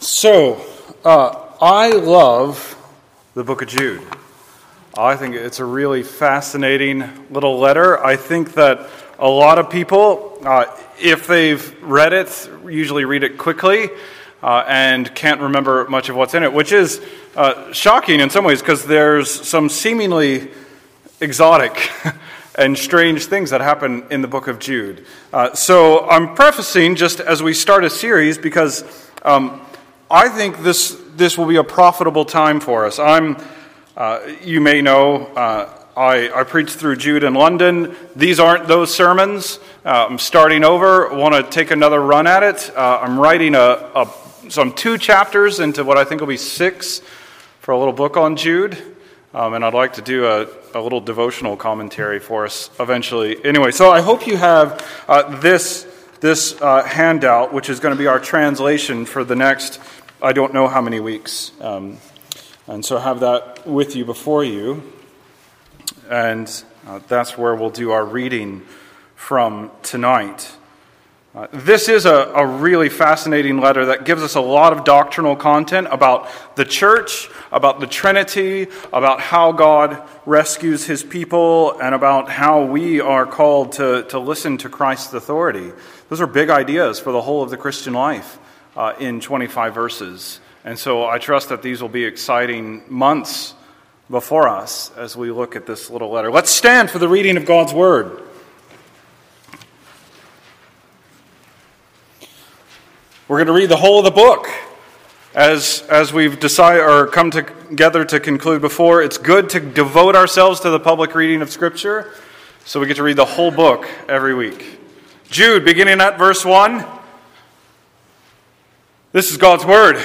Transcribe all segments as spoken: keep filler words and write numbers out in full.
So, uh, I love the book of Jude. I think it's a really fascinating little letter. I think that a lot of people, uh, if they've read it, usually read it quickly uh, and can't remember much of what's in it, which is uh, shocking in some ways because there's some seemingly exotic and strange things that happen in the book of Jude. Uh, so I'm prefacing just as we start a series because um, I think this this will be a profitable time for us. I'm, uh, you may know, uh, I, I preached through Jude in London. These aren't those sermons. Uh, I'm starting over. Want to take another run at it. Uh, I'm writing a, a some two chapters into what I think will be six for a little book on Jude, um, and I'd like to do a, a little devotional commentary for us eventually. Anyway, so I hope you have uh, this this uh, handout, which is going to be our translation for the next, I don't know how many weeks. Um, and so have that with you before you. And uh, that's where we'll do our reading from tonight. Uh, this is a, a really fascinating letter that gives us a lot of doctrinal content about the church, about the Trinity, about how God rescues his people, and about how we are called to, to listen to Christ's authority. Those are big ideas for the whole of the Christian life uh, in twenty-five verses. And so I trust that these will be exciting months before us as we look at this little letter. Let's stand for the reading of God's Word. We're going to read the whole of the book. As as we've decided or come together to conclude before, it's good to devote ourselves to the public reading of Scripture, so we get to read the whole book every week. Jude, beginning at verse one. This is God's Word.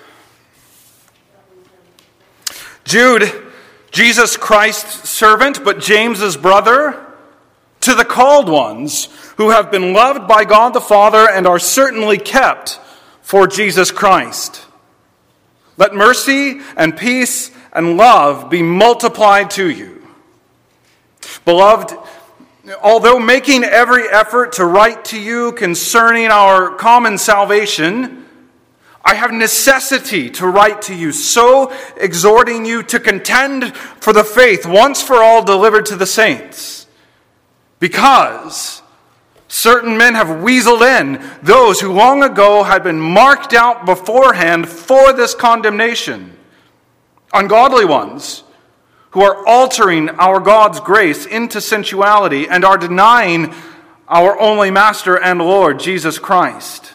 Jude, Jesus Christ's servant, but James's brother, to the called ones who have been loved by God the Father and are certainly kept for Jesus Christ. Let mercy and peace and love be multiplied to you. Beloved, although making every effort to write to you concerning our common salvation, I have necessity to write to you, so exhorting you to contend for the faith once for all delivered to the saints. Because certain men have weaseled in those who long ago had been marked out beforehand for this condemnation. Ungodly ones who are altering our God's grace into sensuality and are denying our only Master and Lord, Jesus Christ.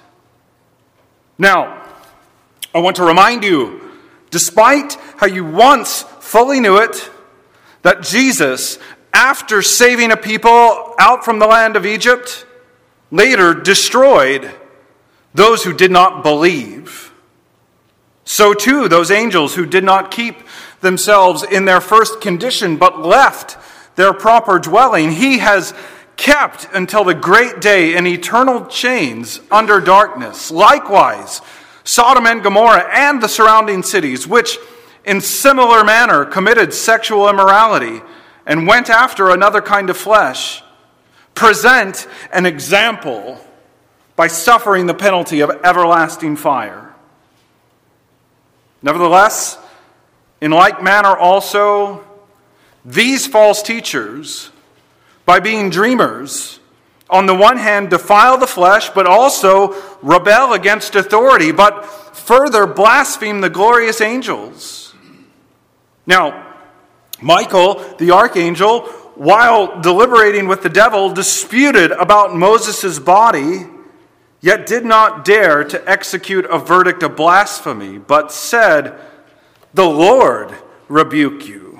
Now, I want to remind you, despite how you once fully knew it, that Jesus, after saving a people out from the land of Egypt, later destroyed those who did not believe. So too, those angels who did not keep themselves in their first condition, but left their proper dwelling, he has kept until the great day in eternal chains under darkness. Likewise, Sodom and Gomorrah and the surrounding cities, which in similar manner committed sexual immorality and went after another kind of flesh, present an example by suffering the penalty of everlasting fire. Nevertheless, in like manner also, these false teachers, by being dreamers, on the one hand defile the flesh, but also rebel against authority, but further blaspheme the glorious angels. Now, Michael, the archangel, while deliberating with the devil, disputed about Moses' body, yet did not dare to execute a verdict of blasphemy, but said, "The Lord rebuke you."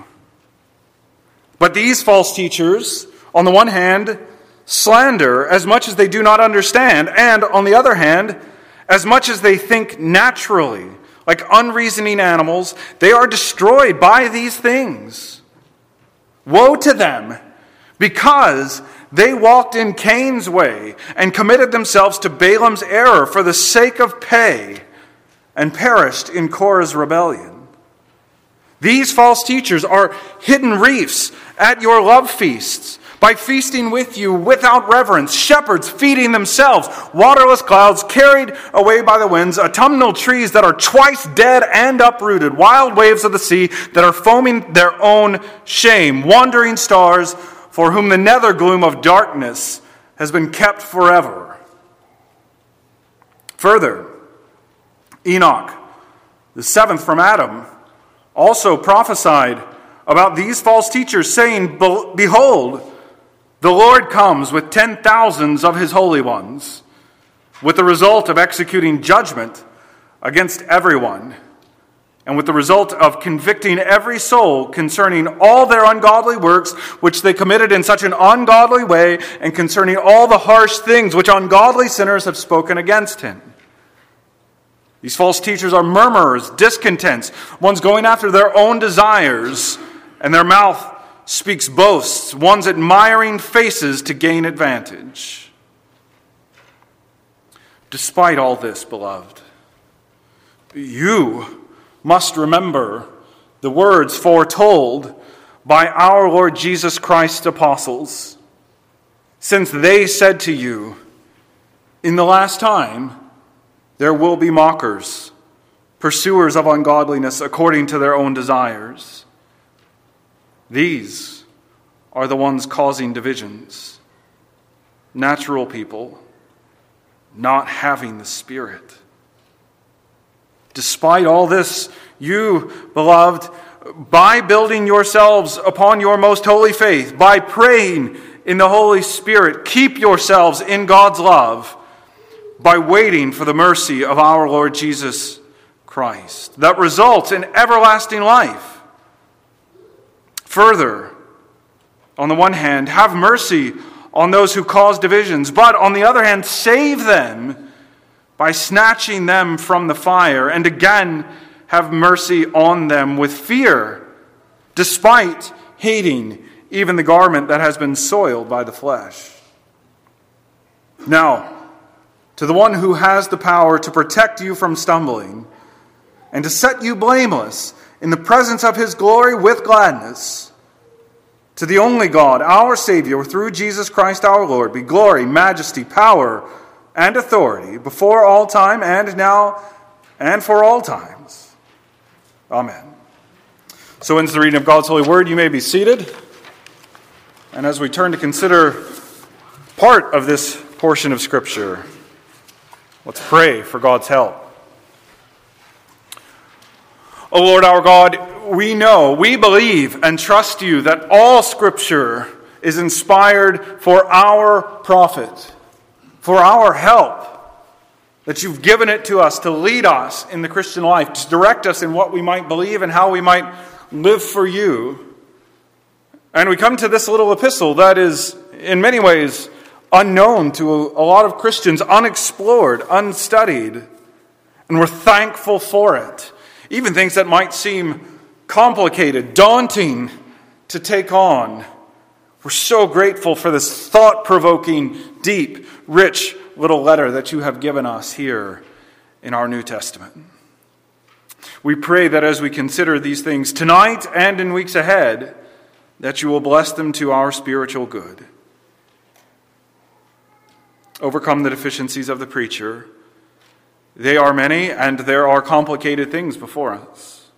But these false teachers, on the one hand, slander as much as they do not understand, and on the other hand, as much as they think naturally, like unreasoning animals, they are destroyed by these things. Woe to them, because they walked in Cain's way and committed themselves to Balaam's error for the sake of pay and perished in Korah's rebellion. These false teachers are hidden reefs at your love feasts, By feasting with you without reverence, shepherds feeding themselves, waterless clouds carried away by the winds, autumnal trees that are twice dead and uprooted, wild waves of the sea that are foaming their own shame, wandering stars for whom the nether gloom of darkness has been kept forever. Further, Enoch, the seventh from Adam, also prophesied about these false teachers, saying, "Behold, the Lord comes with ten thousands of his holy ones, with the result of executing judgment against everyone, and with the result of convicting every soul concerning all their ungodly works which they committed in such an ungodly way, and concerning all the harsh things which ungodly sinners have spoken against him." These false teachers are murmurers, discontents, ones going after their own desires, and their mouth speaks boasts, one's admiring faces to gain advantage. Despite all this, beloved, you must remember the words foretold by our Lord Jesus Christ's apostles, since they said to you, "In the last time there will be mockers, pursuers of ungodliness according to their own desires." These are the ones causing divisions, natural people, not having the Spirit. Despite all this, you, beloved, by building yourselves upon your most holy faith, by praying in the Holy Spirit, keep yourselves in God's love, by waiting for the mercy of our Lord Jesus Christ, that results in everlasting life. Further, on the one hand, have mercy on those who cause divisions, but on the other hand, save them by snatching them from the fire, and again, have mercy on them with fear, despite hating even the garment that has been soiled by the flesh. Now, to the one who has the power to protect you from stumbling, and to set you blameless in the presence of his glory with gladness, to the only God, our Savior, through Jesus Christ our Lord, be glory, majesty, power, and authority before all time, and now, and for all times. Amen. So ends the reading of God's holy word. You may be seated. And as we turn to consider part of this portion of Scripture, let's pray for God's help. O Lord our God, we know, we believe and trust you that all Scripture is inspired for our profit, for our help, that you've given it to us to lead us in the Christian life, to direct us in what we might believe and how we might live for you. And we come to this little epistle that is in many ways unknown to a lot of Christians, unexplored, unstudied, and we're thankful for it. Even things that might seem complicated, daunting to take on. We're so grateful for this thought-provoking, deep, rich little letter that you have given us here in our New Testament. We pray that as we consider these things tonight and in weeks ahead, that you will bless them to our spiritual good. Overcome the deficiencies of the preacher. They are many, and there are complicated things before us.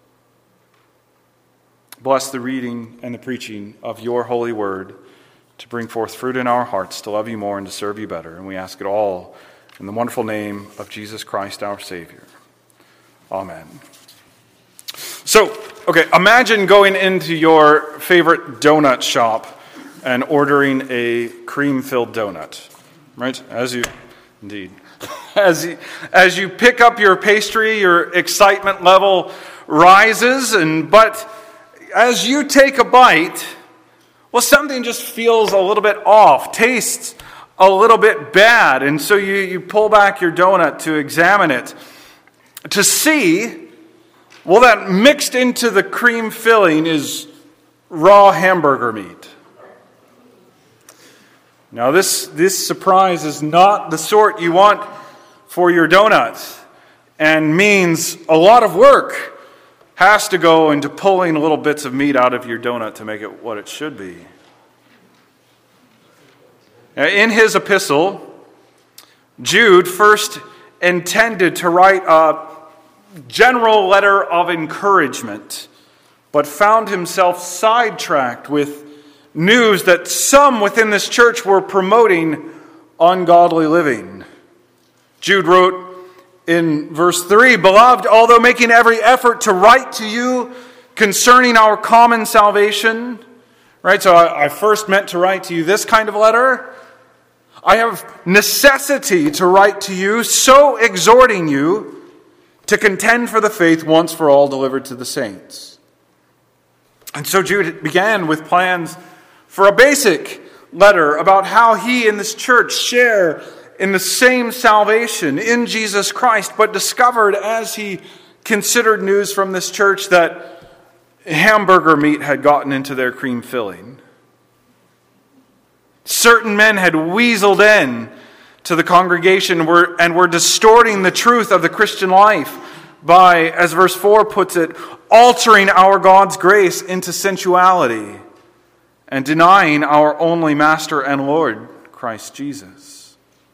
Bless the reading and the preaching of your holy word to bring forth fruit in our hearts, to love you more and to serve you better. And we ask it all in the wonderful name of Jesus Christ, our Savior. Amen. So, okay, imagine going into your favorite donut shop and ordering a cream-filled donut, right? As you, indeed. As you, as you pick up your pastry, your excitement level rises, and but as you take a bite, well, something just feels a little bit off, tastes a little bit bad, and so you, you pull back your donut to examine it, to see, well, that mixed into the cream filling is raw hamburger meat. Now, this, this surprise is not the sort you want for your donut, and means a lot of work has to go into pulling little bits of meat out of your donut to make it what it should be. In his epistle, Jude first intended to write a general letter of encouragement, but found himself sidetracked with news that some within this church were promoting ungodly living. Jude wrote in verse three, "Beloved, although making every effort to write to you concerning our common salvation," right? So I, I first meant to write to you this kind of letter. "I have necessity to write to you, so exhorting you to contend for the faith once for all delivered to the saints." And so Jude began with plans for a basic letter about how he and this church share in the same salvation in Jesus Christ, but discovered as he considered news from this church that hamburger meat had gotten into their cream filling. Certain men had weaseled in to the congregation and were distorting the truth of the Christian life by, as verse four puts it, altering our God's grace into sensuality and denying our only Master and Lord, Christ Jesus.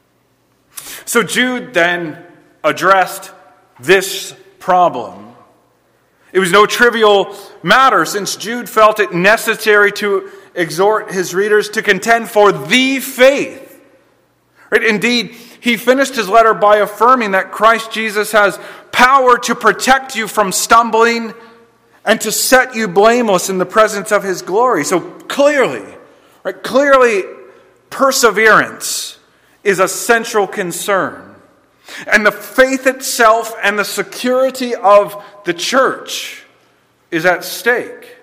So Jude then addressed this problem. It was no trivial matter, since Jude felt it necessary to exhort his readers to contend for the faith. Right? Indeed, he finished his letter by affirming that Christ Jesus has power to protect you from stumbling and to set you blameless in the presence of his glory. So clearly, right, clearly, perseverance is a central concern. And the faith itself and the security of the church is at stake.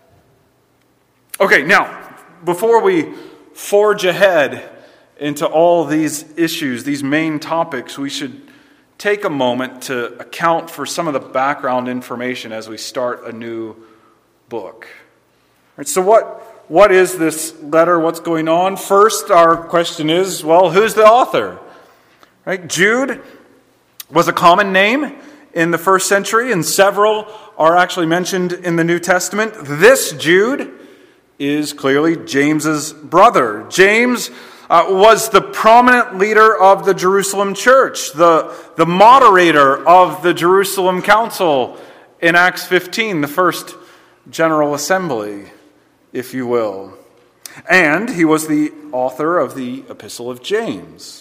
Okay, now, before we forge ahead into all these issues, these main topics, we should take a moment to account for some of the background information as we start a new book. Right, so what, what is this letter? What's going on? First, our question is, well, who's the author? Right? Jude was a common name in the first century, and several are actually mentioned in the New Testament. This Jude is clearly James's brother. James uh, was the prominent leader of the Jerusalem church, the, the moderator of the Jerusalem council in Acts fifteen, the first general assembly, if you will. And he was the author of the Epistle of James.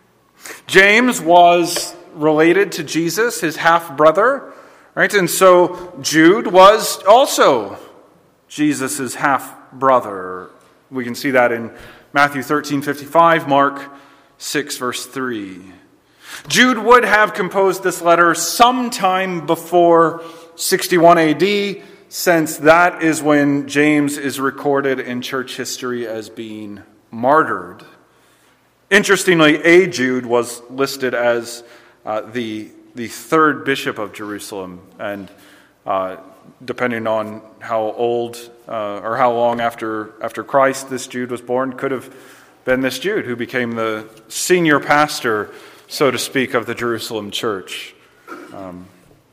James was related to Jesus, his half-brother, right? And so Jude was also Jesus' half-brother. We can see that in Matthew thirteen fifty-five, Mark six, verse three. Jude would have composed this letter sometime before sixty-one A D, since that is when James is recorded in church history as being martyred. Interestingly, a Jude was listed as uh, the, the third bishop of Jerusalem, and uh, depending on how old uh, or how long after, after Christ this Jude was born, could have been this Jude who became the senior pastor, so to speak, of the Jerusalem church. Um,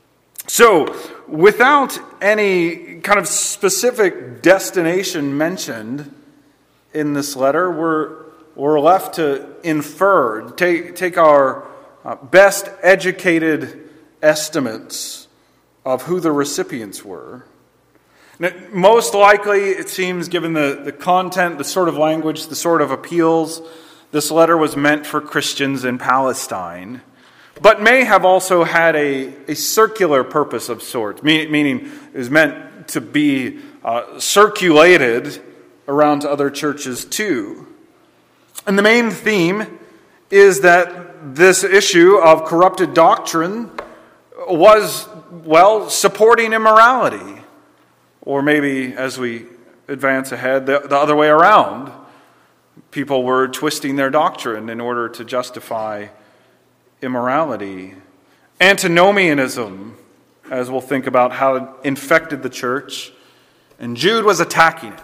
so, without any kind of specific destination mentioned in this letter, we're we're left to infer, take, take our uh, best educated estimates of who the recipients were. Now, most likely, it seems, given the, the content, the sort of language, the sort of appeals, this letter was meant for Christians in Palestine, but may have also had a, a circular purpose of sorts, meaning it was meant to be uh, circulated around to other churches too. And the main theme is that this issue of corrupted doctrine was, well, supporting immorality. Or maybe, as we advance ahead, the, the other way around. People were twisting their doctrine in order to justify immorality. Antinomianism, as we'll think about how it infected the church. And Jude was attacking it.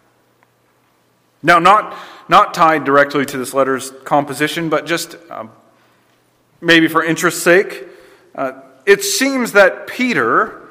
Now, not, not tied directly to this letter's composition, but just um, maybe for interest's sake, uh, it seems that Peter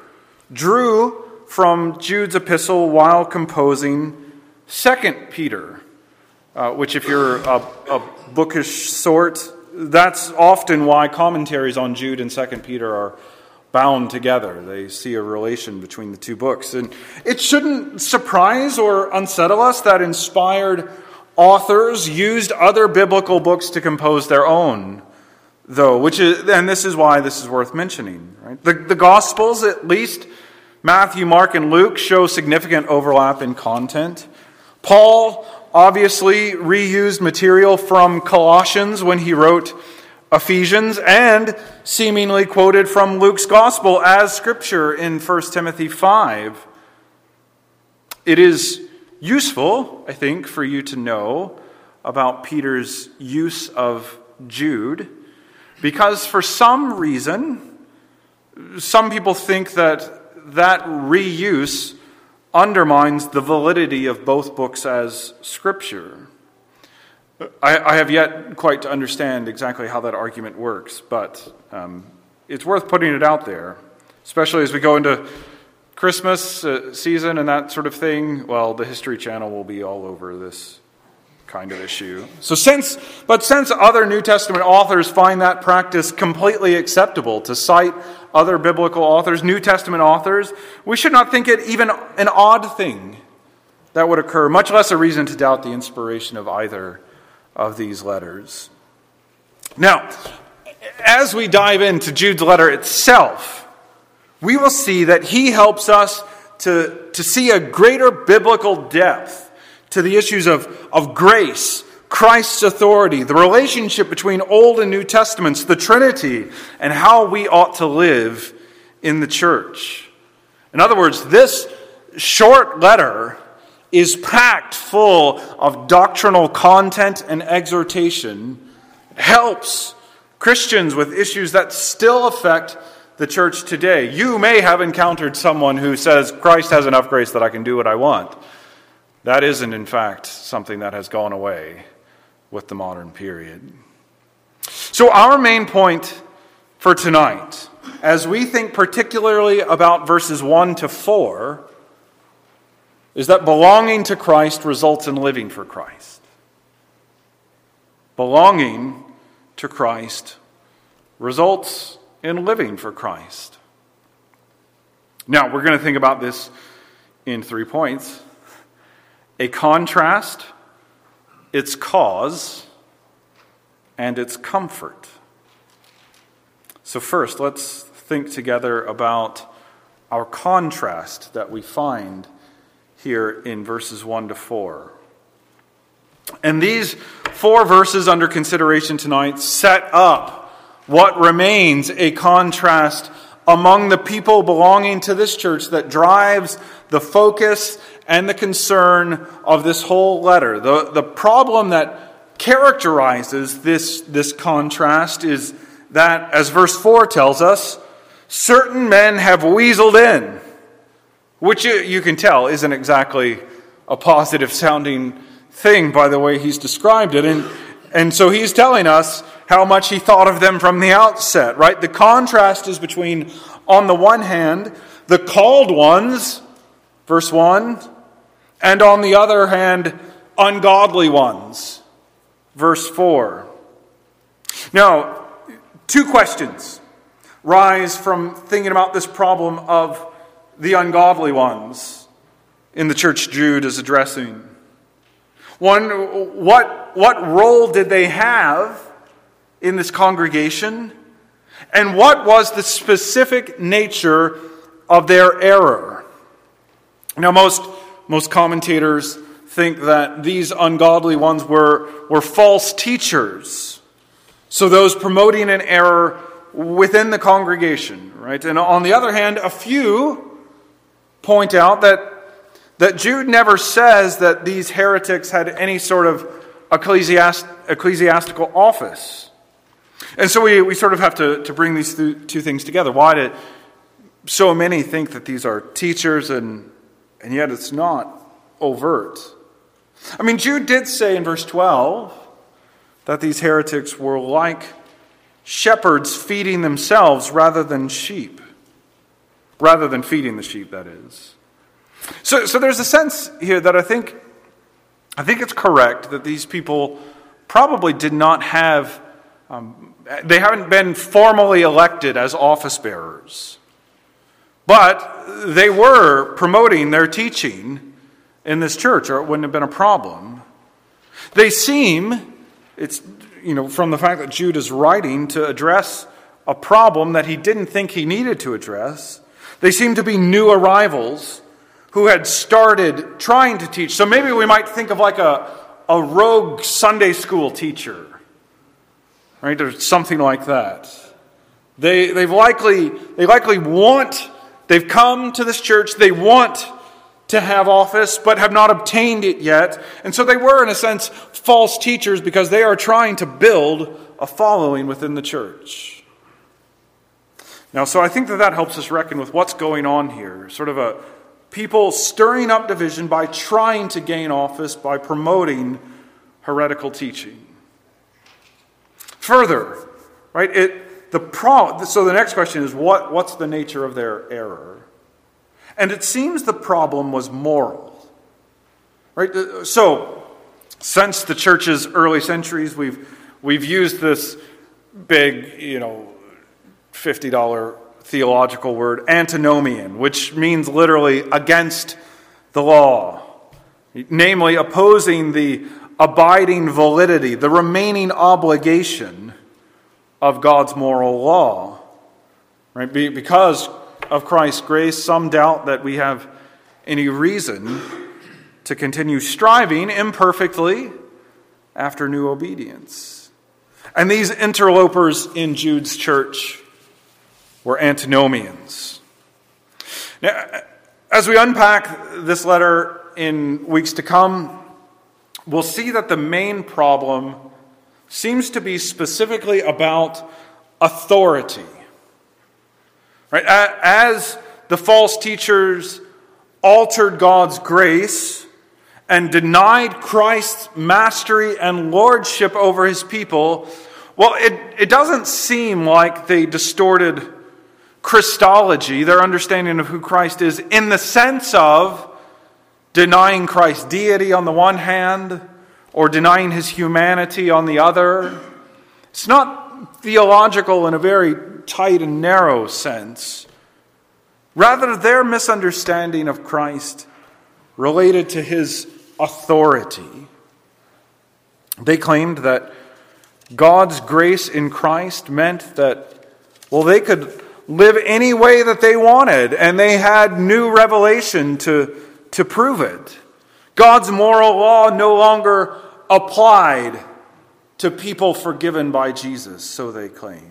drew from Jude's epistle while composing Second Peter. uh, which if you're a, a bookish sort, that's often why commentaries on Jude and Second Peter are bound together. They see a relation between the two books. And it shouldn't surprise or unsettle us that inspired authors used other biblical books to compose their own, though, which is, and this is why this is worth mentioning. Right? The, the Gospels, at least Matthew, Mark, and Luke, show significant overlap in content. Paul obviously reused material from Colossians when he wrote Ephesians, and seemingly quoted from Luke's Gospel as Scripture in First Timothy five. It is useful, I think, for you to know about Peter's use of Jude, because for some reason, some people think that that reuse undermines the validity of both books as Scripture. I, I have yet quite to understand exactly how that argument works, but um, it's worth putting it out there, especially as we go into Christmas uh, season and that sort of thing. Well, the History Channel will be all over this kind of issue. So since, but since other New Testament authors find that practice completely acceptable to cite other biblical authors, New Testament authors, we should not think it even an odd thing that would occur, much less a reason to doubt the inspiration of either of these letters. Now, as we dive into Jude's letter itself, we will see that he helps us to, to see a greater biblical depth to the issues of, of grace, Christ's authority, the relationship between Old and New Testaments, the Trinity, and how we ought to live in the church. In other words, this short letter is packed full of doctrinal content and exhortation. It helps Christians with issues that still affect the church today. You may have encountered someone who says, Christ has enough grace that I can do what I want. That isn't, in fact, something that has gone away with the modern period. So our main point for tonight, as we think particularly about verses one to four, is that belonging to Christ results in living for Christ. Belonging to Christ results in living for Christ. Now, we're going to think about this in three points. A contrast, its cause, and its comfort. So first, let's think together about our contrast that we find here in verses one to four. And these four verses under consideration tonight set up what remains a contrast among the people belonging to this church that drives the focus and the concern of this whole letter. The, the problem that characterizes this, this contrast is that, as verse four tells us, certain men have weaseled in, which you, you can tell isn't exactly a positive sounding thing by the way he's described it. And, and so he's telling us how much he thought of them from the outset, right? The contrast is between, on the one hand, the called ones, verse one, and on the other hand, ungodly ones, verse four. Now, two questions rise from thinking about this problem of the ungodly ones in the church Jude is addressing. One, what, what role did they have in this congregation? And what was the specific nature of their error? Now, most, most commentators think that these ungodly ones were, were false teachers. So those promoting an error within the congregation, right? And on the other hand, a few point out that, that Jude never says that these heretics had any sort of ecclesiast, ecclesiastical office. And so we, we sort of have to, to bring these th- two things together. Why did so many think that these are teachers and, and yet it's not overt? I mean, Jude did say in verse twelve that these heretics were like shepherds feeding themselves rather than sheep. Rather than feeding the sheep, that is. So, so there's a sense here that I think I think it's correct that these people probably did not have, um, they haven't been formally elected as office bearers. But they were promoting their teaching in this church, or it wouldn't have been a problem. They seem, it's, you know, from the fact that Jude is writing to address a problem that he didn't think he needed to address, they seem to be new arrivals who had started trying to teach. So maybe we might think of like a, a rogue Sunday school teacher, right, or something like that. They, they've likely, they likely want, they've come to this church, they want to have office, but have not obtained it yet. And so they were, in a sense, false teachers because they are trying to build a following within the church. Now, so I think that that helps us reckon with what's going on here. Sort of a people stirring up division by trying to gain office, by promoting heretical teaching. Further, right, it the pro, so the next question is, what, what's the nature of their error? And it seems the problem was moral. Right? So, since the church's early centuries, we've we've used this big, you know, fifty dollars theological word, antinomian, which means literally against the law. Namely, opposing the abiding validity, the remaining obligation of God's moral law. Right? Because of Christ's grace, some doubt that we have any reason to continue striving imperfectly after new obedience. And these interlopers in Jude's church were antinomians. Now, as we unpack this letter in weeks to come, we'll see that the main problem seems to be specifically about authority. Right? As the false teachers altered God's grace and denied Christ's mastery and lordship over his people, well, it, it doesn't seem like they distorted Christology, their understanding of who Christ is, in the sense of denying Christ's deity on the one hand, or denying his humanity on the other. It's not theological in a very tight and narrow sense. Rather, their misunderstanding of Christ related to his authority. They claimed that God's grace in Christ meant that, well, they could live any way that they wanted, and they had new revelation to, to prove it. God's moral law no longer applied to people forgiven by Jesus, so they claimed.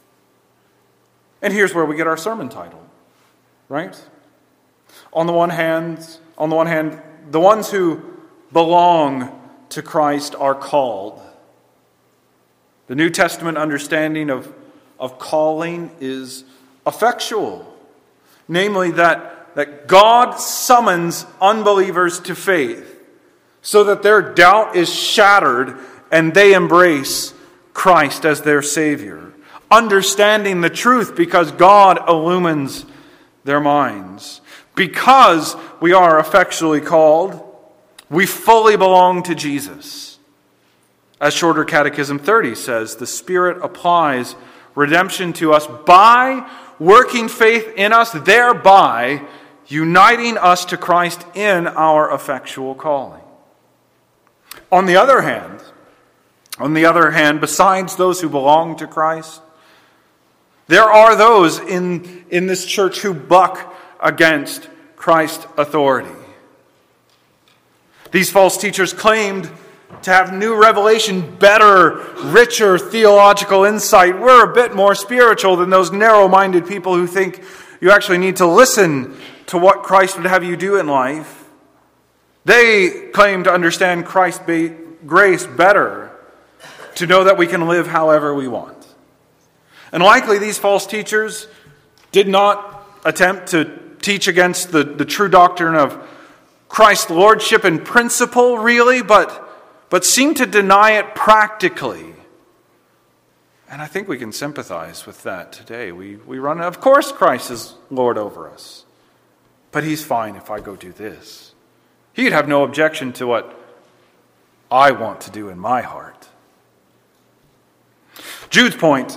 And here's where we get our sermon title, right? On the one hand, on the one hand, the ones who belong to Christ are called. The New Testament understanding of, of calling is effectual. Namely, that, that God summons unbelievers to faith so that their doubt is shattered and they embrace Christ as their Savior. Understanding the truth because God illumines their minds. Because we are effectually called, we fully belong to Jesus. As Shorter Catechism thirty says, the Spirit applies redemption to us by working faith in us, thereby uniting us to Christ in our effectual calling. On the other hand, on the other hand, besides those who belong to Christ, there are those in, in this church who buck against Christ's authority. These false teachers claimed to have new revelation, better, richer theological insight. We're a bit more spiritual than those narrow-minded people who think you actually need to listen to what Christ would have you do in life. They claim to understand Christ's grace better, to know that we can live however we want. And likely these false teachers did not attempt to teach against the, the true doctrine of Christ's lordship in principle, really, but, but seem to deny it practically. And I think we can sympathize with that today. We, we run, of course Christ is Lord over us, but he's fine if I go do this. He'd have no objection to what I want to do in my heart. Jude's point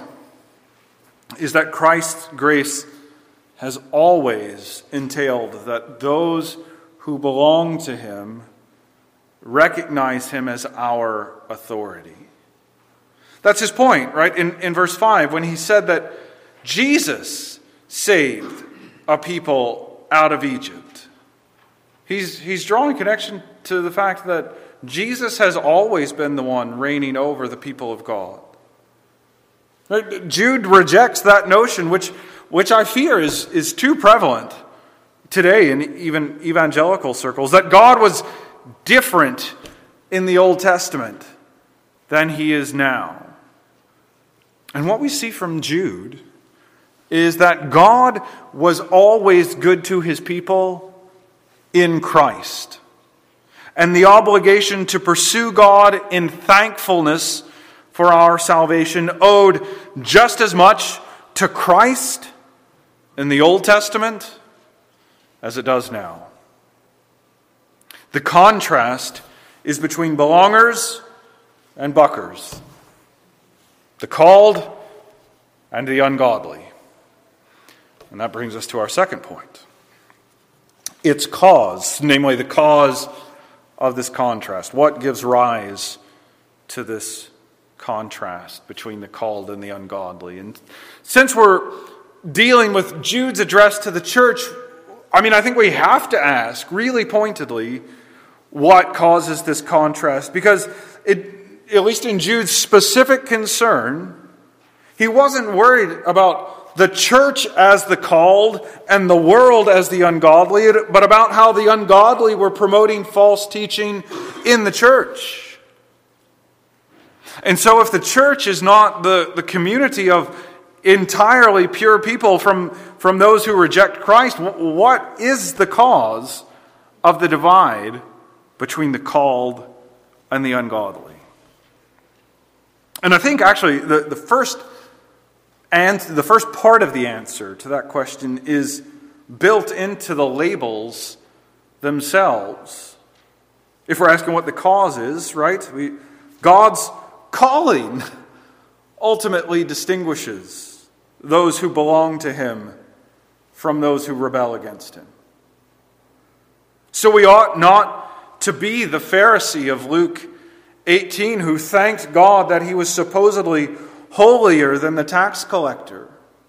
is that Christ's grace has always entailed that those who belong to him recognize him as our authority. That's his point, right? In, in verse five, when he said that Jesus saved a people out of Egypt. He's, he's drawing connection to the fact that Jesus has always been the one reigning over the people of God. Right? Jude rejects that notion, which, which I fear is, is too prevalent today in even evangelical circles, that God was different in the Old Testament than he is now. And what we see from Jude is that God was always good to his people in Christ. And the obligation to pursue God in thankfulness for our salvation owed just as much to Christ in the Old Testament as it does now. The contrast is between belongers and buckers, the called and the ungodly. And that brings us to our second point. Its cause, namely the cause of this contrast. What gives rise to this contrast between the called and the ungodly? And since we're dealing with Jude's address to the church, I mean, I think we have to ask, really pointedly, what causes this contrast? Because it, at least in Jude's specific concern, he wasn't worried about the church as the called and the world as the ungodly, but about how the ungodly were promoting false teaching in the church. And so if the church is not the, the community of entirely pure people from, from those who reject Christ, what is the cause of the divide between the called and the ungodly? And I think actually the, the first and the first part of the answer to that question is built into the labels themselves. If we're asking what the cause is, right? We, God's calling ultimately distinguishes those who belong to him from those who rebel against him. So we ought not to be the Pharisee of Luke eighteen who thanked God that he was supposedly holier than the tax collector.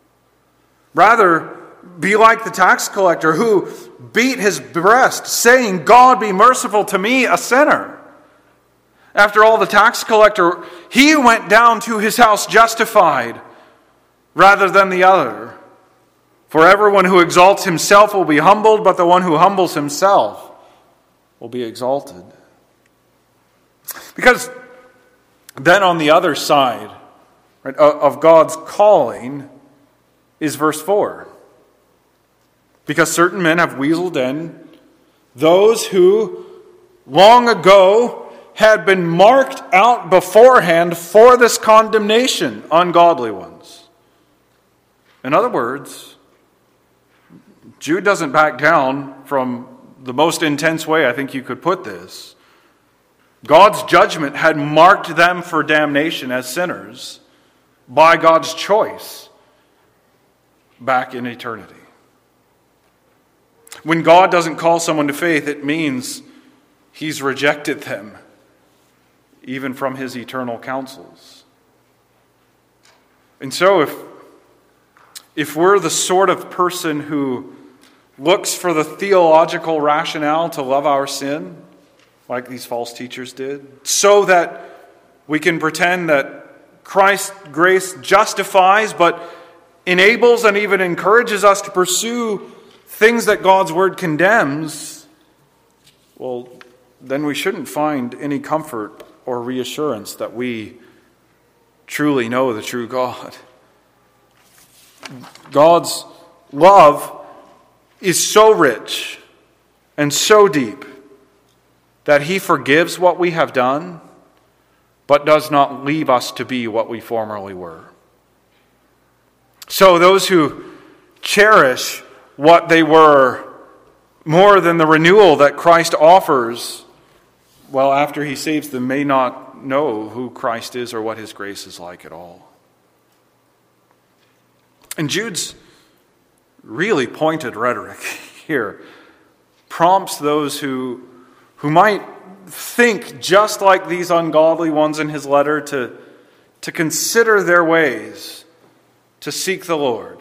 Rather, be like the tax collector who beat his breast, saying, "God, be merciful to me, a sinner." After all, the tax collector, he went down to his house justified rather than the other. For everyone who exalts himself will be humbled, but the one who humbles himself will be exalted. Because then on the other side, right, of God's calling is verse four. Because certain men have weaseled in those who long ago had been marked out beforehand for this condemnation, ungodly ones. In other words, Jude doesn't back down from the most intense way I think you could put this. God's judgment had marked them for damnation as sinners by God's choice back in eternity. When God doesn't call someone to faith, it means he's rejected them, even from his eternal counsels. And so if, if we're the sort of person who looks for the theological rationale to love our sin, like these false teachers did, so that we can pretend that Christ's grace justifies but enables and even encourages us to pursue things that God's word condemns, well, then we shouldn't find any comfort or reassurance that we truly know the true God. God's love is so rich and so deep that he forgives what we have done, but does not leave us to be what we formerly were. So those who cherish what they were more than the renewal that Christ offers well, after he saves them, may not know who Christ is or what his grace is like at all. And Jude's really pointed rhetoric here prompts those who, who might think just like these ungodly ones in his letter to, to consider their ways, to seek the Lord.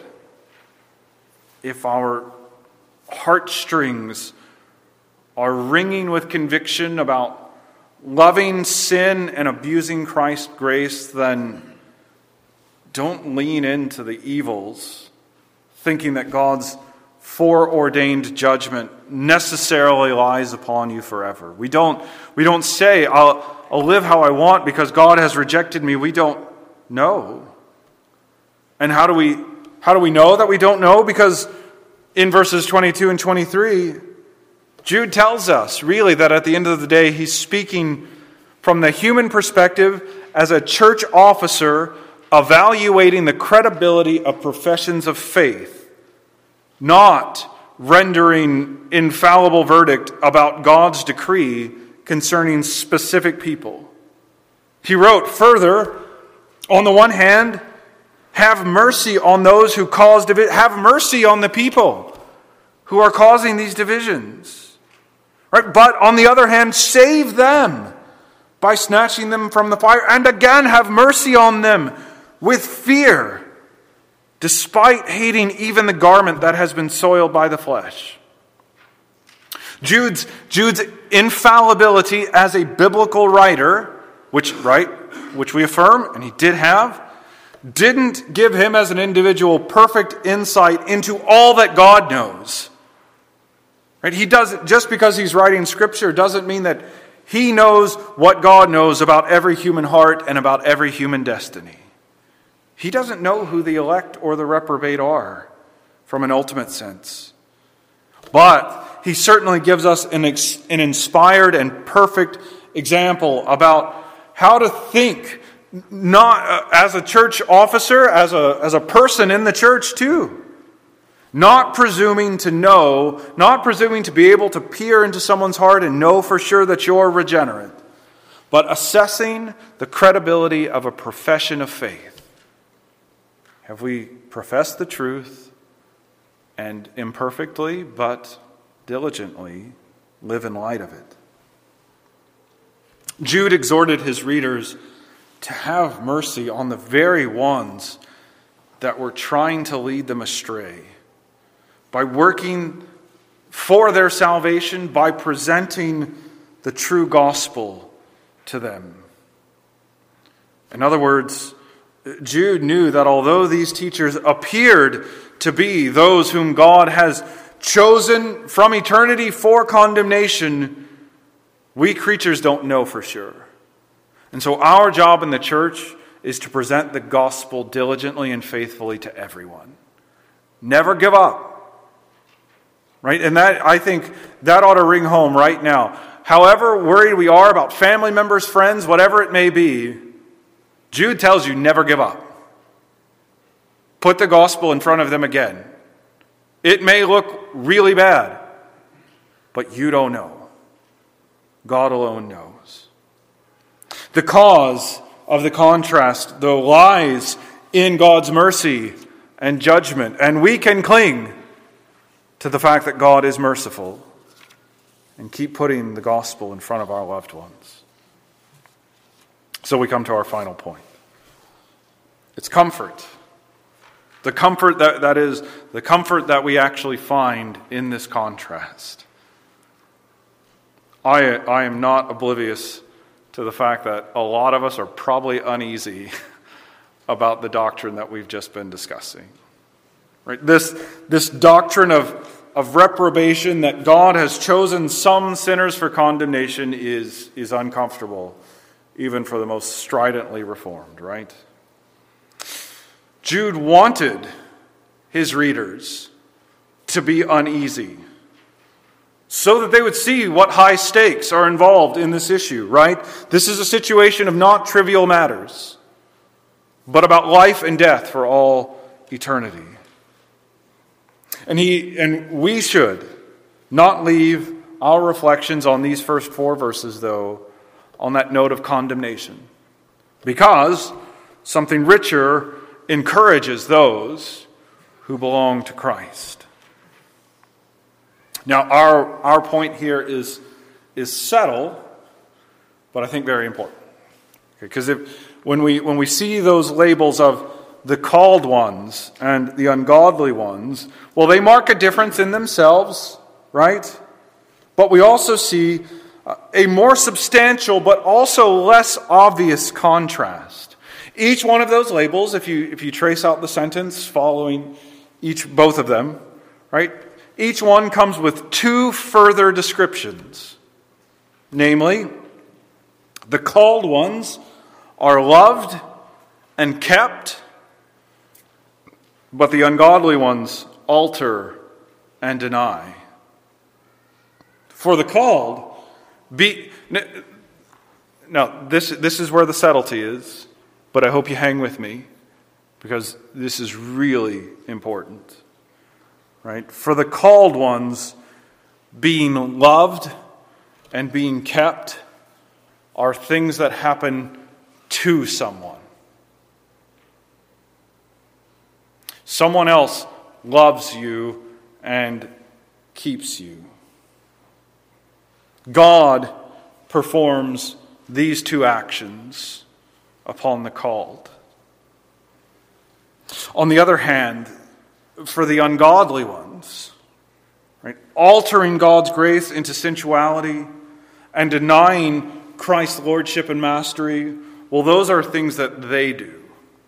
If our heartstrings are ringing with conviction about loving sin and abusing Christ's grace, then don't lean into the evils, thinking that God's foreordained judgment necessarily lies upon you forever. We don't, we don't say, I'll, I'll live how I want because God has rejected me. We don't know. And how do we, how do we know that we don't know? Because in verses twenty-two and twenty-three, Jude tells us, really, that at the end of the day, he's speaking from the human perspective as a church officer evaluating the credibility of professions of faith, not rendering infallible verdict about God's decree concerning specific people. He wrote further, on the one hand, have mercy on those who cause division. Have mercy on the people who are causing these divisions. Right? But on the other hand, save them by snatching them from the fire. And again, have mercy on them with fear, despite hating even the garment that has been soiled by the flesh. Jude's, Jude's infallibility as a biblical writer, which, right, which we affirm, and he did have, didn't give him as an individual perfect insight into all that God knows. Right? He doesn't, just because he's writing Scripture doesn't mean that he knows what God knows about every human heart and about every human destiny. He doesn't know who the elect or the reprobate are from an ultimate sense. But he certainly gives us an, ex, an inspired and perfect example about how to think, not uh, as a church officer, as a, as a person in the church too. Not presuming to know, not presuming to be able to peer into someone's heart and know for sure that you're regenerate, but assessing the credibility of a profession of faith. Have we professed the truth and imperfectly, but diligently, live in light of it? Jude exhorted his readers to have mercy on the very ones that were trying to lead them astray, by working for their salvation, by presenting the true gospel to them. In other words, Jude knew that although these teachers appeared to be those whom God has chosen from eternity for condemnation, we creatures don't know for sure. And so our job in the church is to present the gospel diligently and faithfully to everyone. Never give up. Right? And that, I think, that ought to ring home right now. However worried we are about family members, friends, whatever it may be, Jude tells you never give up. Put the gospel in front of them again. It may look really bad, but you don't know. God alone knows. The cause of the contrast, though, lies in God's mercy and judgment, and we can cling to the fact that God is merciful and keep putting the gospel in front of our loved ones. So we come to our final point. It's comfort. The comfort that, that is, the comfort that we actually find in this contrast. I, I am not oblivious to the fact that a lot of us are probably uneasy about the doctrine that we've just been discussing. Right? This, this doctrine of, of reprobation, that God has chosen some sinners for condemnation, is, is uncomfortable, even for the most stridently reformed, right? Jude wanted his readers to be uneasy so that they would see what high stakes are involved in this issue, right? This is a situation of not trivial matters, but about life and death for all eternity. And he and we should not leave our reflections on these first four verses, though, on that note of condemnation, because something richer encourages those who belong to Christ. Now, our, our point here is, is subtle, but I think very important. Because if when we when we see those labels of the called ones and the ungodly ones, well, they mark a difference in themselves, right? But we also see a more substantial but also less obvious contrast. Each one of those labels, if you if you trace out the sentence following each both of them, right? Each one comes with two further descriptions. Namely, the called ones are loved and kept, but the ungodly ones alter and deny. For the called, be... Now, this, this is where the subtlety is, but I hope you hang with me, because this is really important. Right? For the called ones, being loved and being kept are things that happen to someone. Someone else loves you and keeps you. God performs these two actions upon the called. On the other hand, for the ungodly ones, right, altering God's grace into sensuality and denying Christ's lordship and mastery, well, those are things that they do.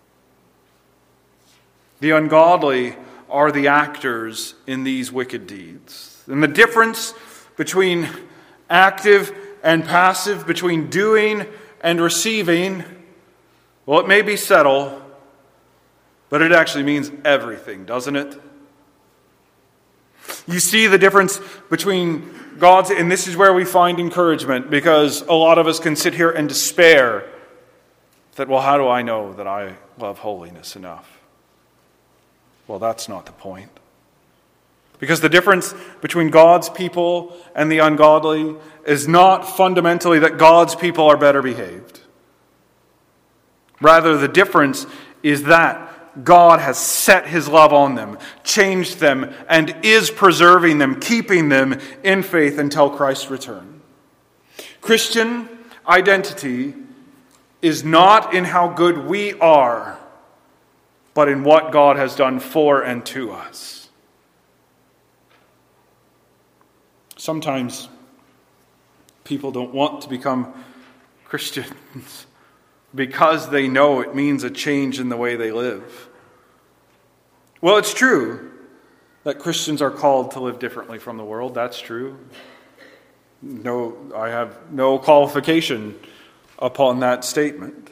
The ungodly are the actors in these wicked deeds. And the difference between active and passive, between doing and receiving, well, it may be subtle, but it actually means everything, doesn't it? You see the difference between God's, and this is where we find encouragement, because a lot of us can sit here and despair that, well, how do I know that I love holiness enough? Well, that's not the point. Because the difference between God's people and the ungodly is not fundamentally that God's people are better behaved. Rather, the difference is that God has set his love on them, changed them, and is preserving them, keeping them in faith until Christ's return. Christian identity is not in how good we are, but in what God has done for and to us. Sometimes people don't want to become Christians because they know it means a change in the way they live. Well, it's true that Christians are called to live differently from the world. That's true. No, I have no qualification upon that statement.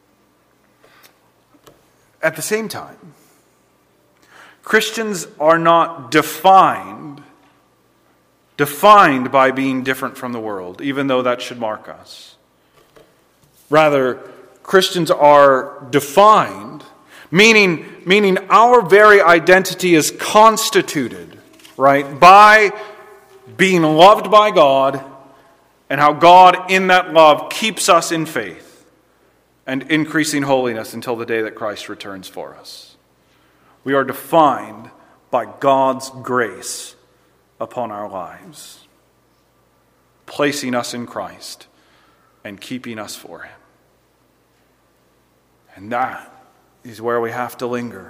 At the same time, Christians are not defined defined by being different from the world, even though that should mark us. Rather, Christians are defined, meaning, meaning our very identity is constituted, right, by being loved by God and how God in that love keeps us in faith and increasing holiness until the day that Christ returns for us. We are defined by God's grace upon our lives, placing us in Christ and keeping us for him. And that is where we have to linger.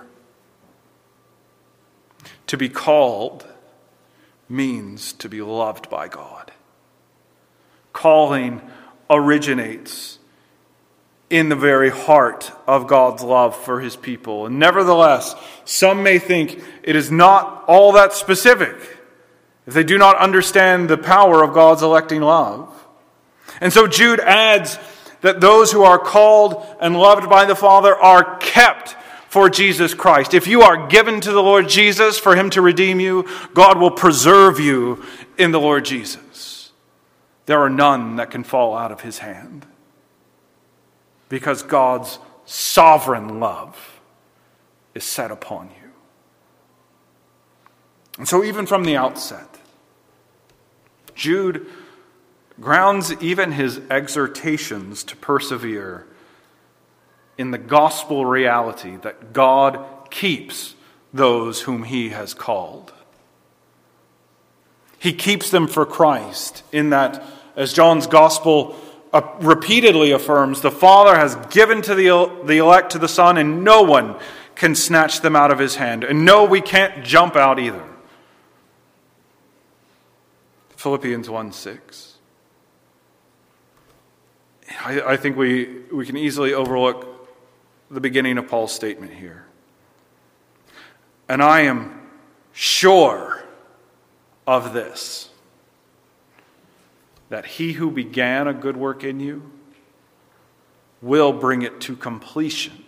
To be called means to be loved by God. Calling originates in the very heart of God's love for his people. And nevertheless, some may think it is not all that specific if they do not understand the power of God's electing love. And so Jude adds that those who are called and loved by the Father are kept for Jesus Christ. If you are given to the Lord Jesus for him to redeem you, God will preserve you in the Lord Jesus. There are none that can fall out of his hand, because God's sovereign love is set upon you. And so even from the outset, Jude grounds even his exhortations to persevere in the gospel reality that God keeps those whom he has called. He keeps them for Christ, in that, as John's gospel repeatedly affirms, the Father has given to the, the elect to the Son, and no one can snatch them out of his hand. And no, we can't jump out either. Philippians one six. I, I think we, we can easily overlook the beginning of Paul's statement here. And I am sure of this, that he who began a good work in you will bring it to completion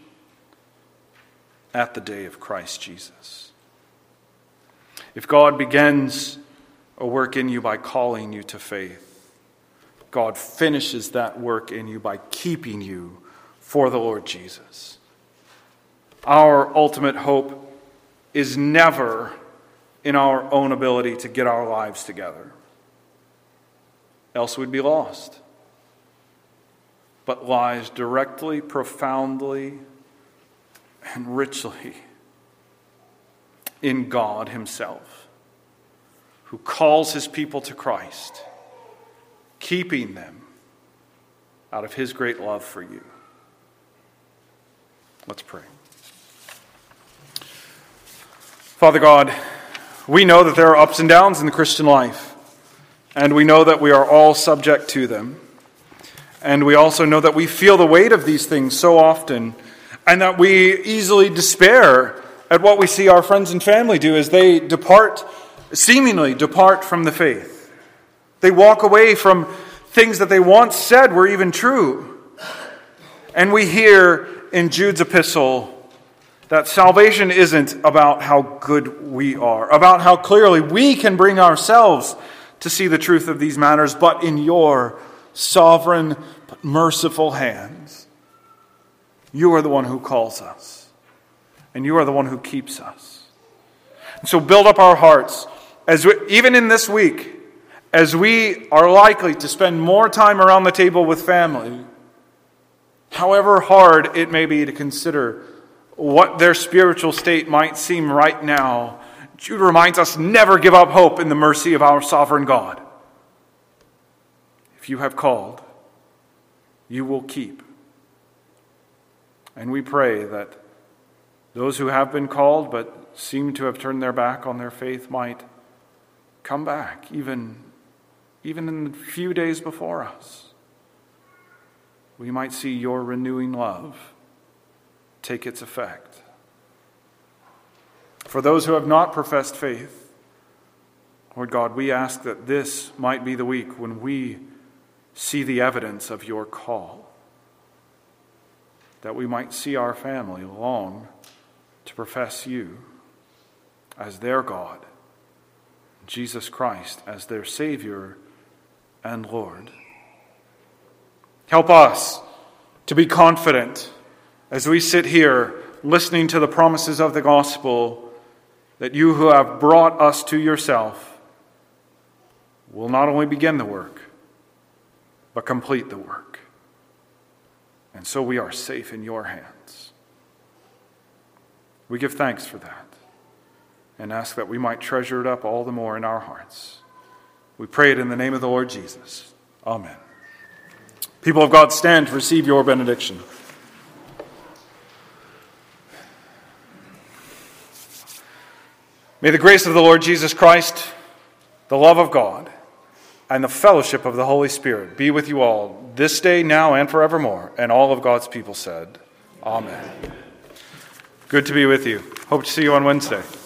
at the day of Christ Jesus. If God begins a work in you by calling you to faith, God finishes that work in you by keeping you for the Lord Jesus. Our ultimate hope is never in our own ability to get our lives together. Else we'd be lost. But lies directly, profoundly, and richly in God himself, who calls his people to Christ, keeping them out of his great love for you. Let's pray. Father God, we know that there are ups and downs in the Christian life, and we know that we are all subject to them. And we also know that we feel the weight of these things so often, and that we easily despair at what we see our friends and family do as they depart, seemingly depart from the faith. They walk away from things that they once said were even true. And we hear in Jude's epistle that salvation isn't about how good we are, about how clearly we can bring ourselves to see the truth of these matters, but in your sovereign but merciful hands. You are the one who calls us, and you are the one who keeps us. And so build up our hearts, as we, even in this week, as we are likely to spend more time around the table with family, however hard it may be to consider what their spiritual state might seem right now. Jude reminds us, never give up hope in the mercy of our sovereign God. If you have called, you will keep. And we pray that those who have been called but seem to have turned their back on their faith might come back, even, even in the few days before us. We might see your renewing love take its effect. For those who have not professed faith, Lord God, we ask that this might be the week when we see the evidence of your call, that we might see our family long to profess you as their God, Jesus Christ as their Savior and Lord. Help us to be confident as we sit here listening to the promises of the gospel, that you who have brought us to yourself will not only begin the work, but complete the work. And so we are safe in your hands. We give thanks for that and ask that we might treasure it up all the more in our hearts. We pray it in the name of the Lord Jesus. Amen. People of God, stand to receive your benediction. May the grace of the Lord Jesus Christ, the love of God, and the fellowship of the Holy Spirit be with you all this day, now, and forevermore. And all of God's people said, Amen. Good to be with you. Hope to see you on Wednesday.